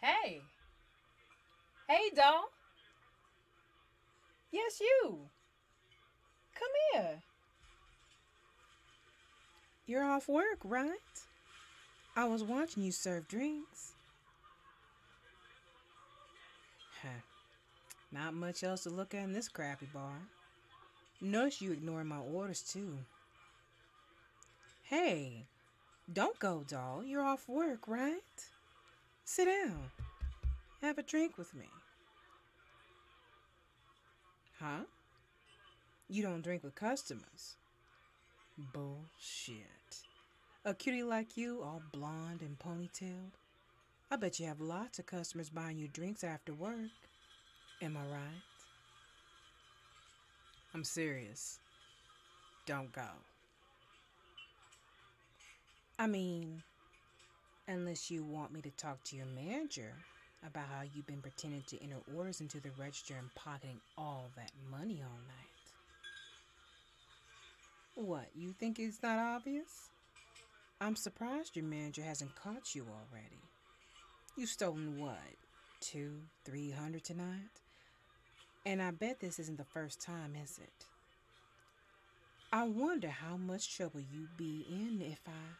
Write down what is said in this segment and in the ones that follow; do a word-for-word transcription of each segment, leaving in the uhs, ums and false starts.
Hey, hey, doll. Yes, you. Come here. You're off work, right? I was watching you serve drinks. Huh. Not much else to look at in this crappy bar. Notice you ignoring my orders too. Hey, don't go, doll. You're off work, right? Sit down. Have a drink with me. Huh? You don't drink with customers. Bullshit. A cutie like you, all blonde and ponytailed? I bet you have lots of customers buying you drinks after work. Am I right? I'm serious. Don't go. I mean, unless you want me to talk to your manager about how you've been pretending to enter orders into the register and pocketing all that money all night. What, you think it's not obvious? I'm surprised your manager hasn't caught you already. You've stolen what? Two, three hundred tonight? And I bet this isn't the first time, is it? I wonder how much trouble you'd be in if I.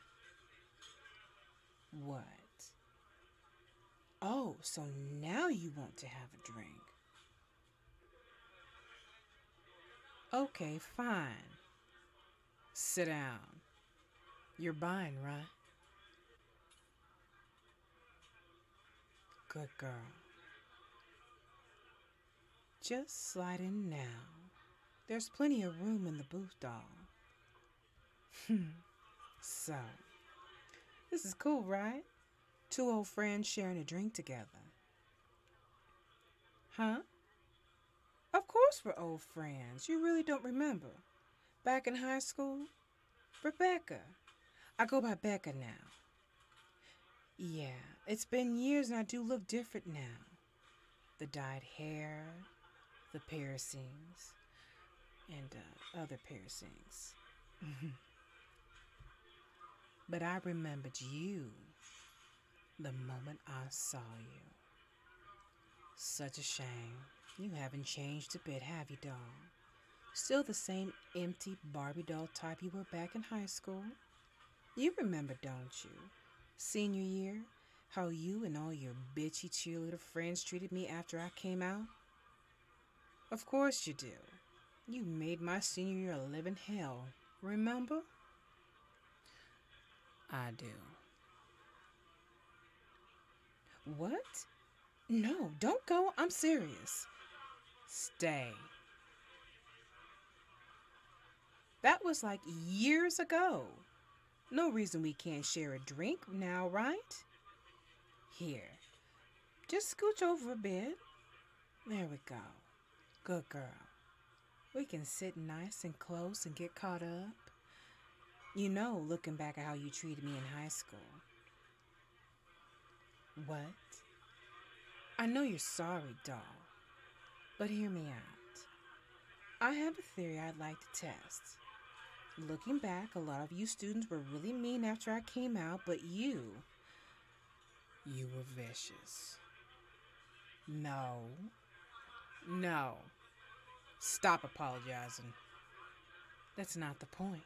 What? Oh, so now you want to have a drink. Okay, fine. Sit down. You're buying, right? Good girl. Just slide in now. There's plenty of room in the booth, doll. So, this is cool, right? Two old friends sharing a drink together. Huh? Of course we're old friends. You really don't remember. Back in high school? Rebecca. I go by Becca now. Yeah, it's been years and I do look different now. The dyed hair, the piercings, and uh, other piercings. But I remembered you the moment I saw you. Such a shame. You haven't changed a bit, have you, doll? Still the same empty Barbie doll type you were back in high school? You remember, don't you? Senior year? How you and all your bitchy cheerleader friends treated me after I came out? Of course you do. You made my senior year a living hell, remember? I do. What? No, don't go. I'm serious. Stay. That was like years ago. No reason we can't share a drink now, right? Here, just scooch over a bit. There we go. Good girl. We can sit nice and close and get caught up. You know, looking back at how you treated me in high school. What? I know you're sorry, doll, but hear me out. I have a theory I'd like to test. Looking back, a lot of you students were really mean after I came out, but you, you were vicious. No, no. Stop apologizing. That's not the point.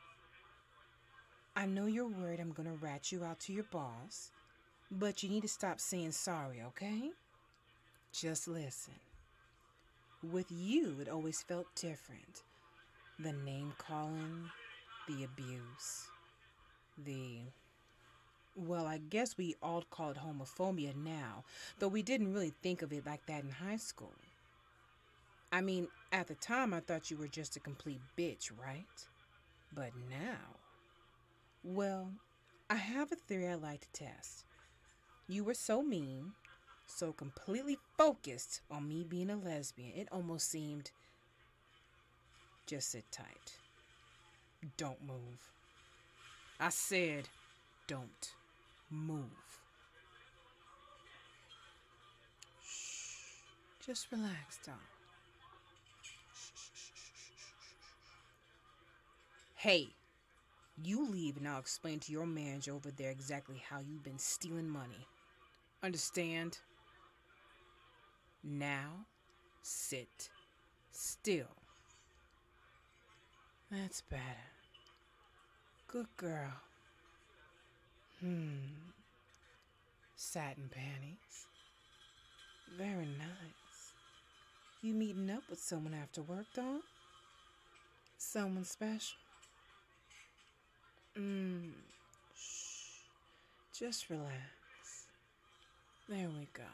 I know you're worried I'm gonna rat you out to your boss, but you need to stop saying sorry, okay? Just listen. With you, it always felt different. The name calling, the abuse, the. Well, I guess we all call it homophobia now, though we didn't really think of it like that in high school. I mean, at the time I thought you were just a complete bitch, right? But now. Well, I have a theory I'd like to test. You were so mean, so completely focused on me being a lesbian, it almost seemed. Just sit tight. Don't move. I said, don't move. Shh. Just relax, doll. Hey, you leave and I'll explain to your manager over there exactly how you've been stealing money. Understand? Now, sit still. That's better. Good girl. Hmm. Satin panties. Very nice. You meeting up with someone after work, doll? Someone special? Mmm. Shh. Just relax. There we go.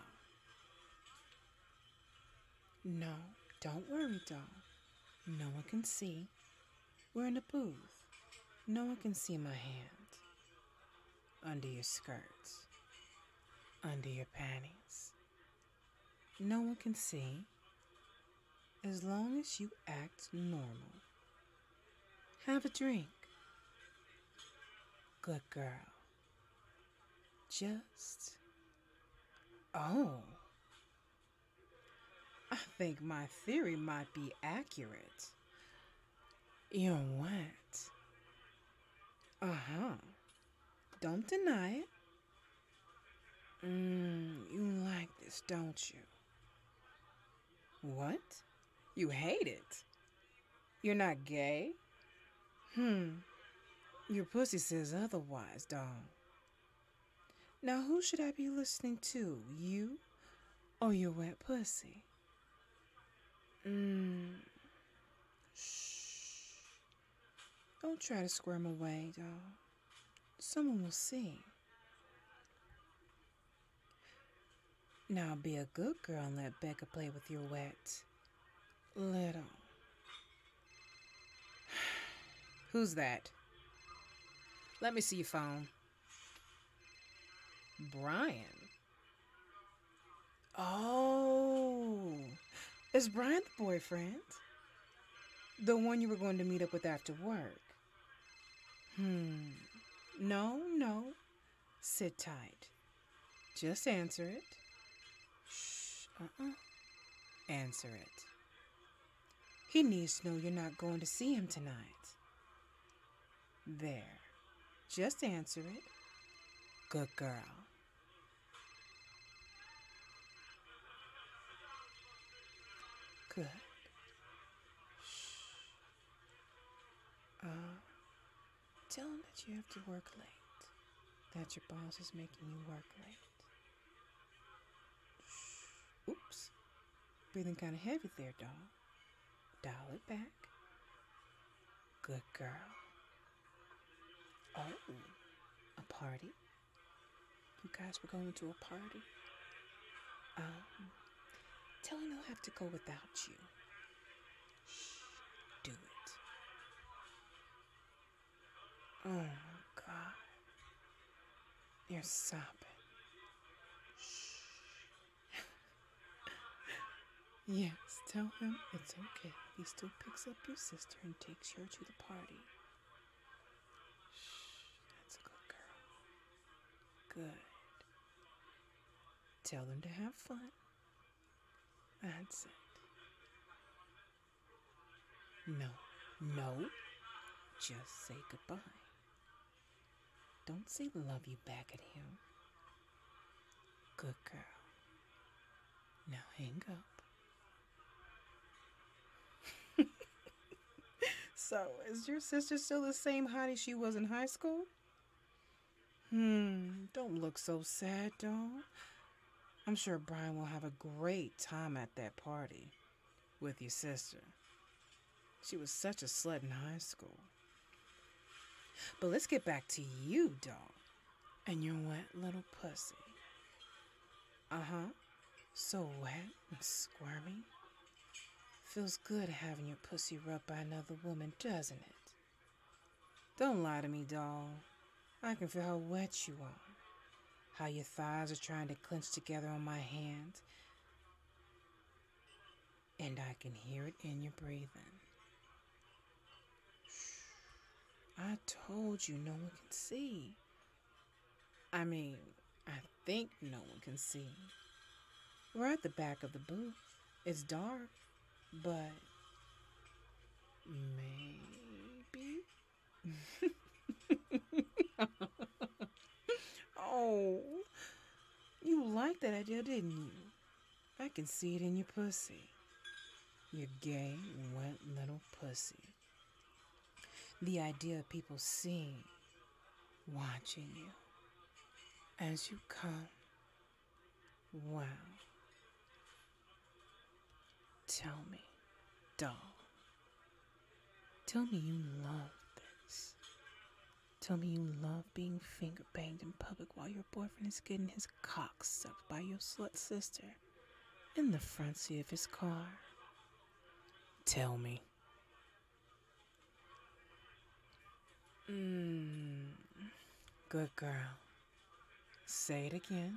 No, don't worry, doll. No one can see. We're in a booth. No one can see my hand. Under your skirts. Under your panties. No one can see. As long as you act normal. Have a drink. Good girl. Just. Oh. I think my theory might be accurate. You're wet. Uh-huh. Don't deny it. Mmm, you like this, don't you? What? You hate it? You're not gay? Hmm. Your pussy says otherwise, doll. Now who should I be listening to? You or your wet pussy? Mmm. Shh. Don't try to squirm away, doll. Someone will see. Now be a good girl and let Becca play with your wet little. Who's that? Let me see your phone. Brian. Oh, is Brian the boyfriend? The one you were going to meet up with after work? Hmm. No, no. Sit tight. Just answer it. Shh. Uh-uh. Answer it. He needs to know you're not going to see him tonight. There. Just answer it. Good girl. Good. Shh. Uh, tell him that you have to work late. That your boss is making you work late. Shh. Oops. Breathing kind of heavy there, doll. Dial it back. Good girl. Oh, a party? You guys were going to a party? Um, tell him he'll have to go without you. Shh, do it. Oh my God. You're sobbing. Shh. Yes, tell him it's okay. He still picks up your sister and takes her to the party. Shh, that's a good girl. Good. Tell them to have fun. That's it. No, no. Just say goodbye. Don't say love you back at him. Good girl. Now hang up. So, is your sister still the same hottie she was in high school? Hmm, don't look so sad, doll. I'm sure Brian will have a great time at that party with your sister. She was such a slut in high school. But let's get back to you, doll, and your wet little pussy. Uh-huh, so wet and squirmy. Feels good having your pussy rubbed by another woman, doesn't it? Don't lie to me, doll. I can feel how wet you are. How your thighs are trying to clench together on my hand. And I can hear it in your breathing. Shh. I told you no one can see. I mean, I think no one can see. We're at the back of the booth. It's dark. But maybe. Oh, You liked that idea, didn't you? I can see it in your pussy. Your gay, wet little pussy. The idea of people seeing, watching you as you come. Wow. Tell me, doll. Tell me you love this. Tell me you love being finger banged in public while your boyfriend is getting his cock sucked by your slut sister in the front seat of his car. Tell me. Mmm. Good girl. Say it again.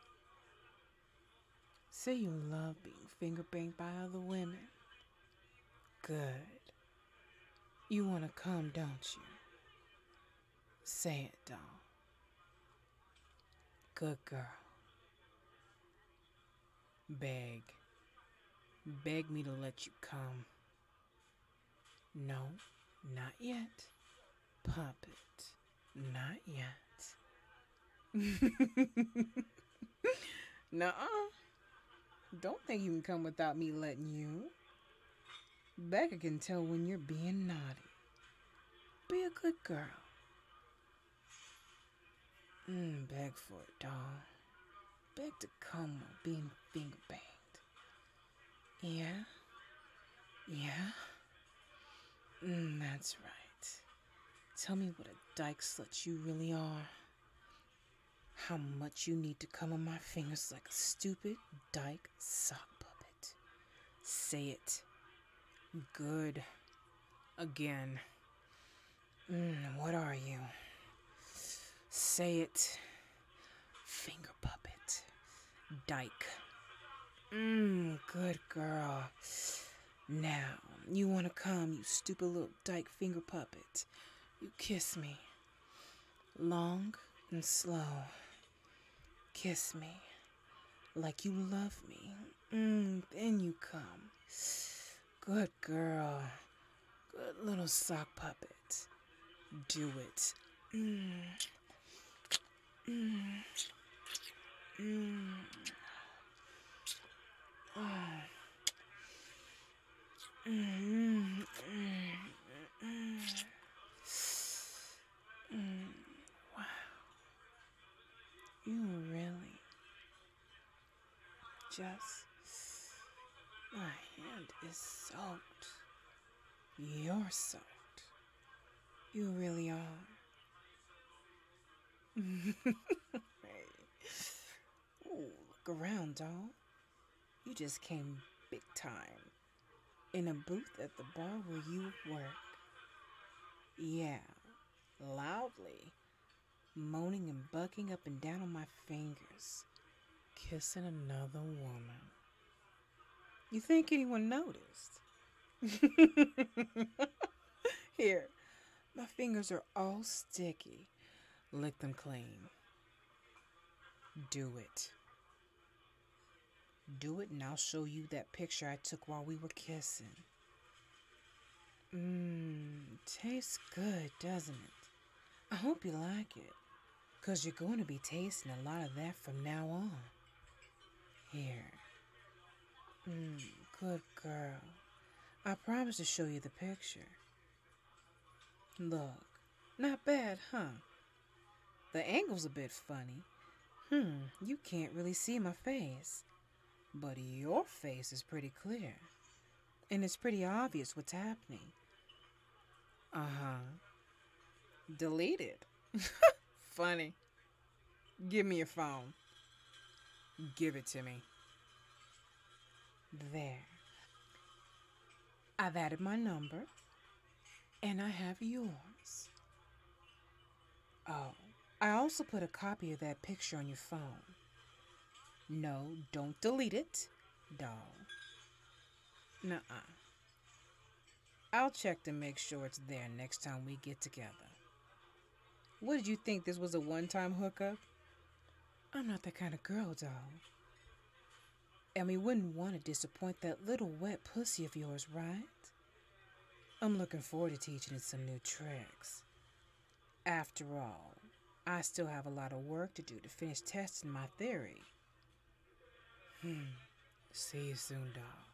Say you love being finger banged by other women. Good. You want to come, don't you? Say it, doll. Good girl. Beg. Beg me to let you come. No, not yet. Puppet. Not yet. Nuh-uh. Don't think you can come without me letting you. Becca can tell when you're being naughty. Be a good girl. Mm, beg for it, doll. Beg to come while being finger banged. Yeah? Yeah? Mm, that's right. Tell me what a dyke slut you really are. How much you need to come on my fingers like a stupid dyke sock puppet. Say it. Good. Again. Mm, what are you? Say it. Finger puppet. Dyke. Mmm, good girl. Now, you wanna come, you stupid little dyke finger puppet. You kiss me. Long and slow. Kiss me. Like you love me. Mmm, then you come. Good girl. Good little sock puppet. Do it. Mmm. Mmm. Mmm. Oh. Mm, mm, mm, mm. Mm. Wow. You really just... My hand is soaked. You're soaked. You really are. Hey. Ooh, look around, doll. You just came big time. In a booth at the bar where you work. Yeah, loudly. Moaning and bucking up and down on my fingers. Kissing another woman. You think anyone noticed? Here, my fingers are all sticky. Lick them clean. Do it. Do it and I'll show you that picture I took while we were kissing. Mmm, tastes good, doesn't it? I hope you like it, 'cause you're going to be tasting a lot of that from now on. Here. Mmm, good girl. I promise to show you the picture. Look, not bad, huh? The angle's a bit funny. Hmm, you can't really see my face. But your face is pretty clear. And it's pretty obvious what's happening. Uh-huh. Delete it. Funny. Give me your phone. Give it to me. There. I've added my number. And I have yours. Oh, I also put a copy of that picture on your phone. No, don't delete it, doll. Nuh-uh. I'll check to make sure it's there next time we get together. What did you think, this was a one-time hookup? I'm not that kind of girl, doll. And we wouldn't want to disappoint that little wet pussy of yours, right? I'm looking forward to teaching it some new tricks. After all, I still have a lot of work to do to finish testing my theory. Hmm. See you soon, doll.